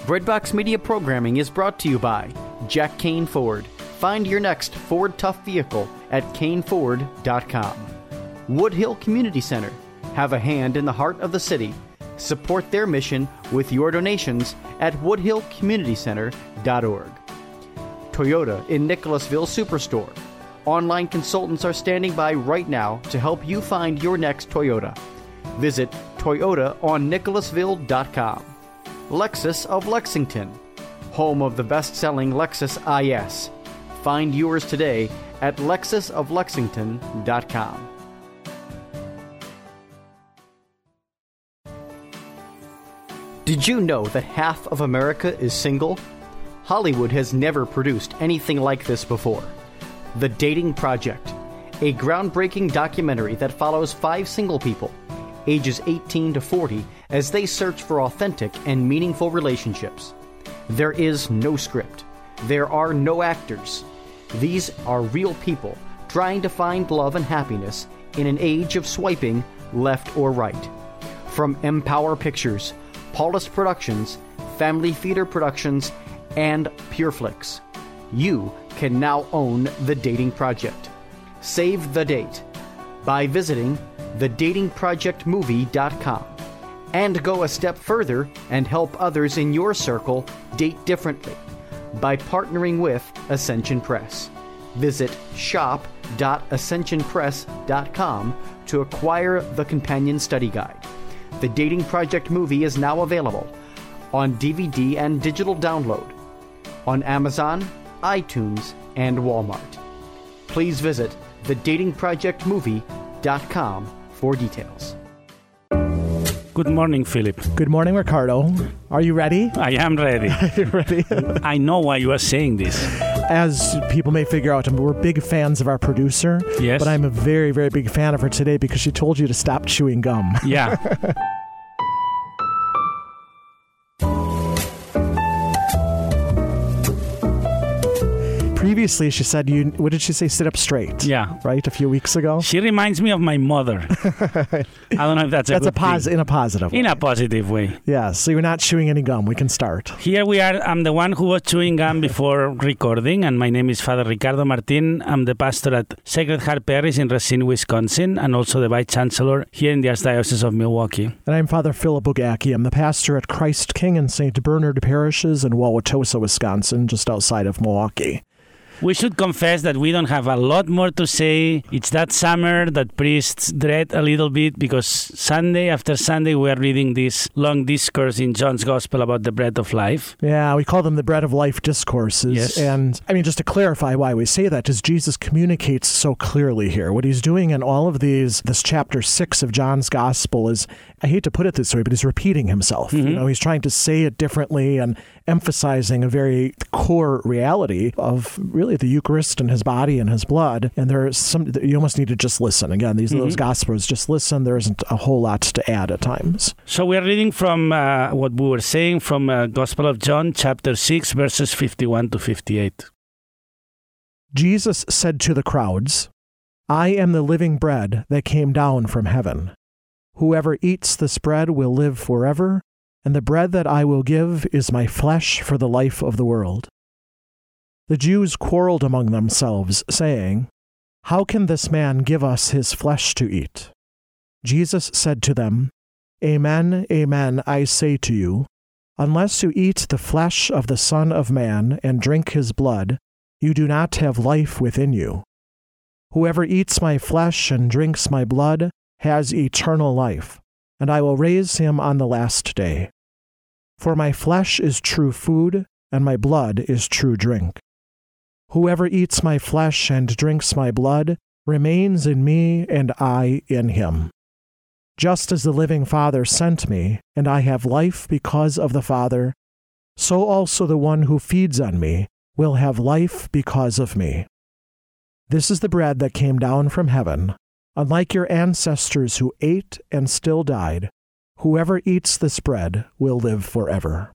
Breadbox Media programming is brought to you by Jack Kane Ford. Find your next Ford Tough vehicle at caneford.com. Woodhill Community Center. Have a hand in the heart of the city. Support their mission with your donations at woodhillcommunitycenter.org. Toyota in Nicholasville Superstore. Online consultants are standing by right now to help you find your next Toyota. Visit toyotaonnicholasville.com. Lexus of Lexington, home of the best-selling Lexus IS. Find yours today at lexusoflexington.com. Did you know that half of America is single? Hollywood has never produced anything like this before. The Dating Project, a groundbreaking documentary that follows 5 single people, ages 18 to 40, as they search for authentic and meaningful relationships. There is no script. There are no actors. These are real people trying to find love and happiness in an age of swiping left or right. From Empower Pictures, Paulus Productions, Family Theater Productions, and PureFlix, you can now own The Dating Project. Save the date by visiting thedatingprojectmovie.com and go a step further and help others in your circle date differently by partnering with Ascension Press. Visit shop.ascensionpress.com to acquire the companion study guide. The Dating Project movie is now available on DVD and digital download on Amazon, iTunes, and Walmart. Please visit thedatingprojectmovie.com for details. Good morning, Philip. Good morning, Ricardo. Are you ready? I am ready. Are you ready? I know why you are saying this. As people may figure out, we're big fans of our producer. Yes. But I'm a very, very big fan of her today because she told you to stop chewing gum. Yeah. Previously, she said, what did she say? Sit up straight. Yeah. Right? A few weeks ago? She reminds me of my mother. I don't know if that's a good thing. In a positive way. In a positive way. Yeah. So you're not chewing any gum. We can start. Here we are. I'm the one who was chewing gum before recording, and my name is Father Ricardo Martin. I'm the pastor at Sacred Heart Parish in Racine, Wisconsin, and also the Vice Chancellor here in the Archdiocese of Milwaukee. And I'm Father Philip Bugacki. I'm the pastor at Christ King and St. Bernard parishes in Wauwatosa, Wisconsin, just outside of Milwaukee. We should confess that we don't have a lot more to say. It's that summer that priests dread a little bit because Sunday after Sunday we are reading this long discourse in John's Gospel about the bread of life. Yeah, we call them the bread of life discourses. Yes. And I mean, just to clarify why we say that is Jesus communicates so clearly here. What he's doing in all of this chapter 6 of John's Gospel is, I hate to put it this way, but he's repeating himself. Mm-hmm. You know, he's trying to say it differently and emphasizing a very core reality of really the Eucharist and his body and his blood. And there's some, you almost need to just listen. Again, these are those Gospels, just listen. There isn't a whole lot to add at times. So we are reading from what we were saying from Gospel of John, chapter 6, verses 51 to 58. Jesus said to the crowds, I am the living bread that came down from heaven. Whoever eats this bread will live forever, and the bread that I will give is my flesh for the life of the world. The Jews quarreled among themselves, saying, How can this man give us his flesh to eat? Jesus said to them, Amen, amen, I say to you, unless you eat the flesh of the Son of Man and drink his blood, you do not have life within you. Whoever eats my flesh and drinks my blood has eternal life, and I will raise him on the last day. For my flesh is true food, and my blood is true drink. Whoever eats my flesh and drinks my blood remains in me, and I in him. Just as the living Father sent me, and I have life because of the Father, so also the one who feeds on me will have life because of me. This is the bread that came down from heaven. Unlike your ancestors who ate and still died, whoever eats this bread will live forever.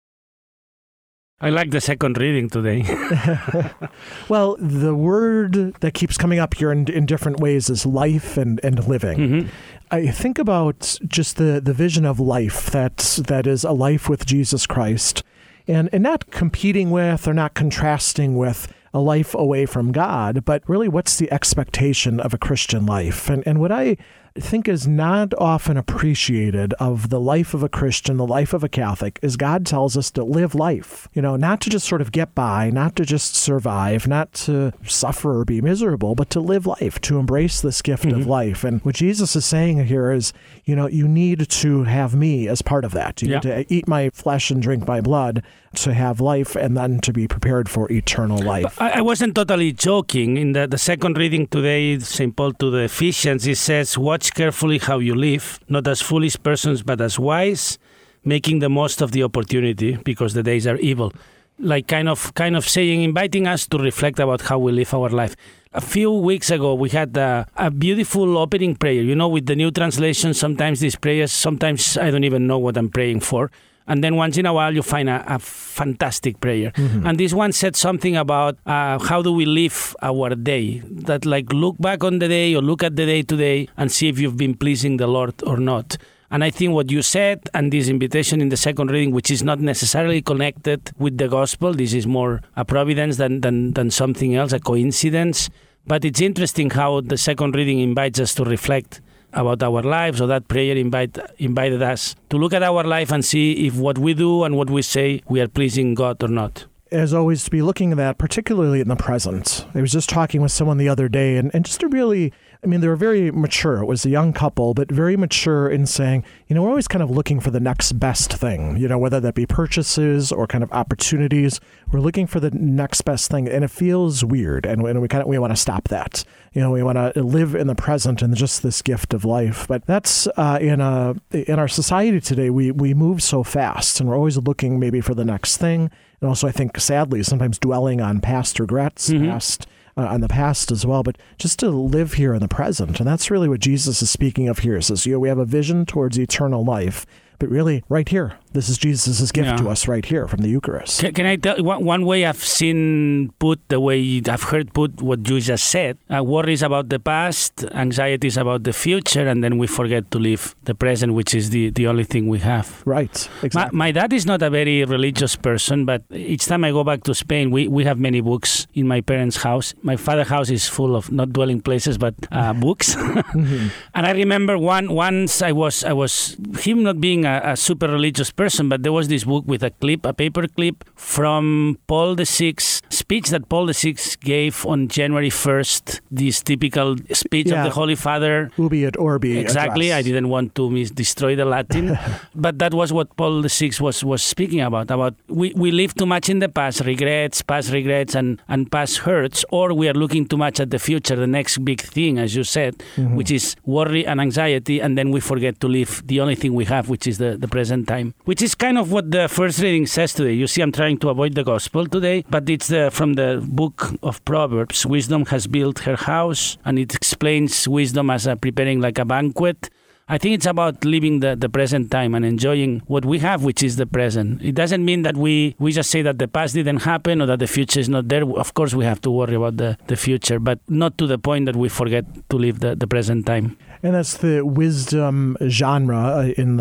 I like the second reading today. Well, the word that keeps coming up here in different ways is life and living. Mm-hmm. I think about just the vision of life that is a life with Jesus Christ. and not competing with or not contrasting with a life away from God, but really what's the expectation of a Christian life? And what I think is not often appreciated of the life of a Christian, the life of a Catholic, is God tells us to live life, not to just sort of get by, not to just survive, not to suffer or be miserable, but to live life, to embrace this gift of life. And what Jesus is saying here is, you need to have me as part of that. You need to eat my flesh and drink my blood to have life and then to be prepared for eternal life. I wasn't totally joking. In the second reading today, St. Paul to the Ephesians, he says, watch carefully how you live, not as foolish persons, but as wise, making the most of the opportunity because the days are evil. Like kind of saying, inviting us to reflect about how we live our life. A few weeks ago, we had a beautiful opening prayer. With the new translation, sometimes these prayers, sometimes I don't even know what I'm praying for. And then once in a while, you find a fantastic prayer. Mm-hmm. And this one said something about how do we live our day. That look back on the day or look at the day today and see if you've been pleasing the Lord or not. And I think what you said and this invitation in the second reading, which is not necessarily connected with the gospel, this is more a providence than something else, a coincidence. But it's interesting how the second reading invites us to reflect about our lives, or that prayer invited us to look at our life and see if what we do and what we say, we are pleasing God or not. As always, to be looking at that, particularly in the present. I was just talking with someone the other day, and just to really, they were very mature. It was a young couple, but very mature in saying, we're always kind of looking for the next best thing, whether that be purchases or kind of opportunities. We're looking for the next best thing, and it feels weird, and we want to stop that. We want to live in the present and just this gift of life. But that's in our society today, we move so fast, and we're always looking maybe for the next thing. And also, I think, sadly, sometimes dwelling on past regrets, on the past as well, but just to live here in the present. And that's really what Jesus is speaking of here. He says, we have a vision towards eternal life, but really right here. This is Jesus' gift to us right here from the Eucharist. Can I tell you one way I've seen put, the way I've heard put what you just said? Worries about the past, anxieties about the future, and then we forget to live the present, which is the only thing we have. Right, exactly. My dad is not a very religious person, but each time I go back to Spain, we have many books in my parents' house. My father's house is full of not dwelling places, but books. Mm-hmm. And I remember once I was him not being a super religious person, but there was this book with a paper clip from Paul VI's speech that Paul VI gave on January 1st, this typical speech of the Holy Father. Ubi et Orbi. Exactly. Address. I didn't want to destroy the Latin. But that was what Paul VI was speaking about we live too much in the past regrets and past hurts, or we are looking too much at the future, the next big thing, as you said, which is worry and anxiety, and then we forget to live the only thing we have, which is the present time, which is kind of what the first reading says today. You see, I'm trying to avoid the gospel today, but it's from the book of Proverbs. Wisdom has built her house, and it explains wisdom as preparing like a banquet. I think it's about living the present time and enjoying what we have, which is the present. It doesn't mean that we just say that the past didn't happen or that the future is not there. Of course, we have to worry about the future, but not to the point that we forget to live the present time. And that's the wisdom genre in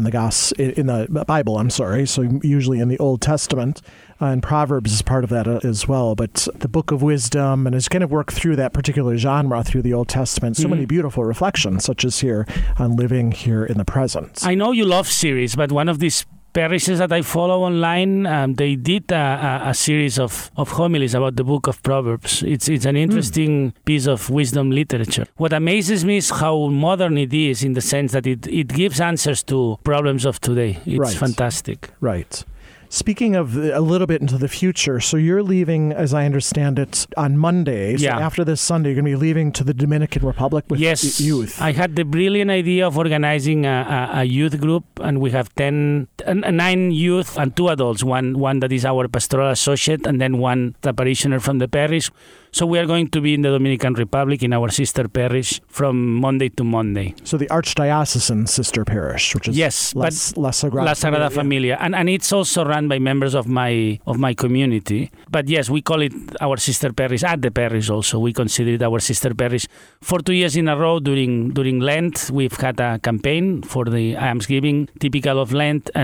the Bible. I'm sorry. So usually in the Old Testament, and Proverbs is part of that as well. But the Book of Wisdom, and it's kind of worked through that particular genre through the Old Testament. So many beautiful reflections, such as here on living here in the present. I know you love series, but one of these parishes that I follow online, they did a series of homilies about the book of Proverbs. It's an interesting piece of wisdom literature. What amazes me is how modern it is, in the sense that it gives answers to problems of today. It's fantastic. Right. Speaking of a little bit into the future, so you're leaving, as I understand it, on Monday. So after this Sunday, you're going to be leaving to the Dominican Republic with youth. I had the brilliant idea of organizing a youth group, and we have 9 youth and 2 adults, one that is our pastoral associate, and then one the parishioner from the parish. So we are going to be in the Dominican Republic in our sister parish from Monday to Monday. So the Archdiocesan sister parish, which is La Sagrada Familia. And it's also run by members of my community. But yes, we call it our sister parish at the parish also. We consider it our sister parish. For 2 years in a row during Lent, we've had a campaign for the almsgiving, typical of Lent, and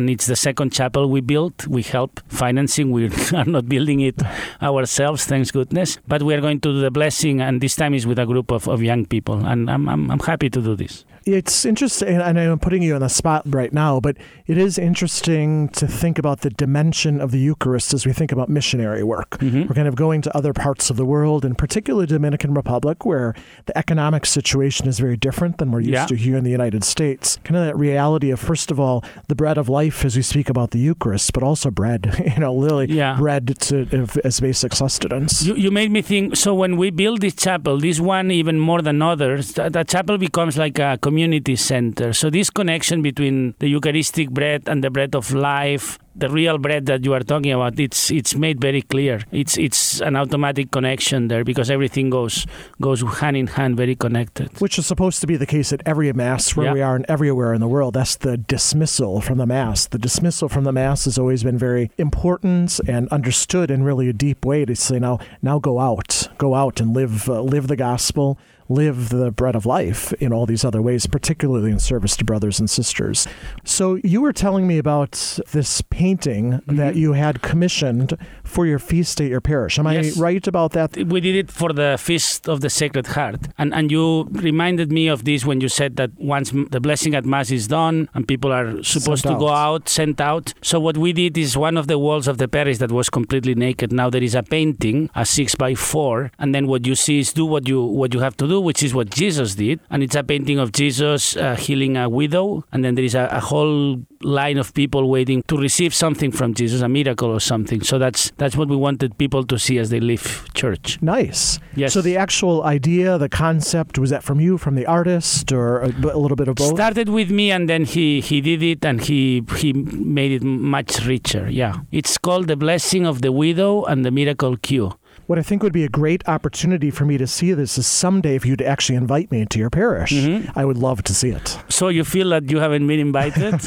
and it's the second chapel we built. We help financing. We are not building it ourselves, thanks goodness. But we are going to do the blessing, and this time is with a group of young people, and I'm happy to do this. It's interesting, and I'm putting you on the spot right now, but it is interesting to think about the dimension of the Eucharist as we think about missionary work. We're kind of going to other parts of the world, and particularly Dominican Republic, where the economic situation is very different than we're used to here in the United States. Kind of that reality of, first of all, the bread of life as we speak about the Eucharist, but also bread, literally bread as basic sustenance. You made me think, so when we build this chapel, this one even more than others, the chapel becomes like a community center. So this connection between the Eucharistic bread and the bread of life, the real bread that you are talking about, it's made very clear. It's an automatic connection there because everything goes hand in hand, very connected. Which is supposed to be the case at every Mass where we are and everywhere in the world. That's the dismissal from the Mass. The dismissal from the Mass has always been very important and understood in really a deep way to say, now go out and live the gospel, live the bread of life in all these other ways, particularly in service to brothers and sisters. So you were telling me about this painting that you had commissioned for your feast at your parish. Am I right about that? We did it for the Feast of the Sacred Heart. And you reminded me of this when you said that once the blessing at Mass is done and people are supposed to go out, sent out. So what we did is one of the walls of the parish that was completely naked. Now there is a painting, a 6x4, and then what you see is do what you have to do, which is what Jesus did. And it's a painting of Jesus healing a widow. And then there is a whole line of people waiting to receive something from Jesus, a miracle or something. So that's what we wanted people to see as they leave church. Nice. Yes. So the actual idea, the concept, was that from you, from the artist, or a little bit of both? Started with me, and then he did it, and he made it much richer. Yeah. It's called The Blessing of the Widow and the Miracle Cure. What I think would be a great opportunity for me to see this is someday if you'd actually invite me to your parish. I would love to see it. So you feel that you haven't been invited?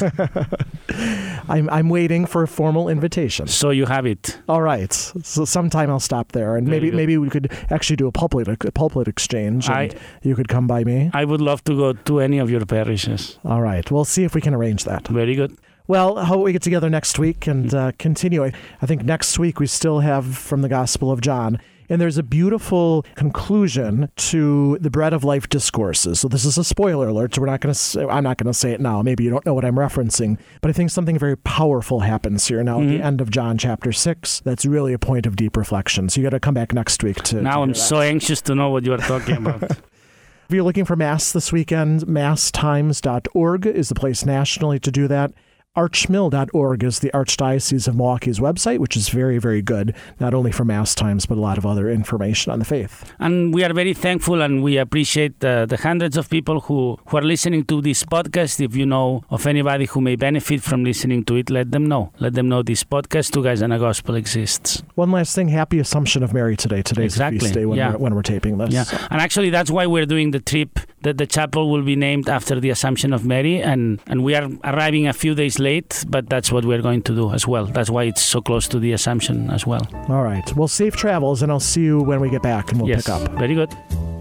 I'm waiting for a formal invitation. So you have it. All right. So sometime I'll stop there, and maybe we could actually do a pulpit exchange, and you could come by me. I would love to go to any of your parishes. All right. We'll see if we can arrange that. Very good. Well, how about we get together next week and continue? I think next week we still have from the Gospel of John. And there's a beautiful conclusion to the Bread of Life discourses. So this is a spoiler alert, so I'm not going to say it now. Maybe you don't know what I'm referencing. But I think something very powerful happens here now at the end of John chapter 6. That's really a point of deep reflection. So you got to come back next week to Now I'm that. So anxious to know what you are talking about. If you're looking for Mass this weekend, masstimes.org is the place nationally to do that. Archmill.org is the Archdiocese of Milwaukee's website, which is very, very good, not only for Mass times, but a lot of other information on the faith. And we are very thankful, and we appreciate the hundreds of people who are listening to this podcast. If you know of anybody who may benefit from listening to it, let them know. Let them know this podcast, Two Guys and a Gospel, exists. One last thing, happy Assumption of Mary today. Today's the feast day when we're taping this. Yeah, and actually that's why we're doing the trip. That the chapel will be named after the Assumption of Mary, and we are arriving a few days late, but that's what we're going to do as well. That's why it's so close to the Assumption as well. All right. Well, safe travels, and I'll see you when we get back, and we'll pick up. Very good.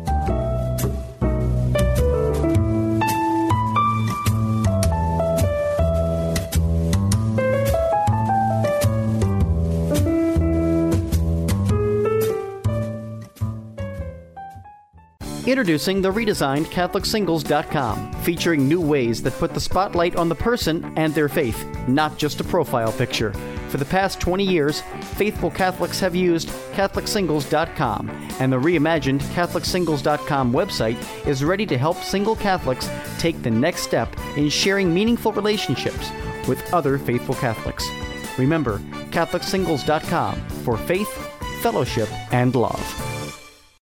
Introducing the redesigned CatholicSingles.com, featuring new ways that put the spotlight on the person and their faith, not just a profile picture. For the past 20 years, faithful Catholics have used CatholicSingles.com, and the reimagined CatholicSingles.com website is ready to help single Catholics take the next step in sharing meaningful relationships with other faithful Catholics. Remember, CatholicSingles.com for faith, fellowship, and love.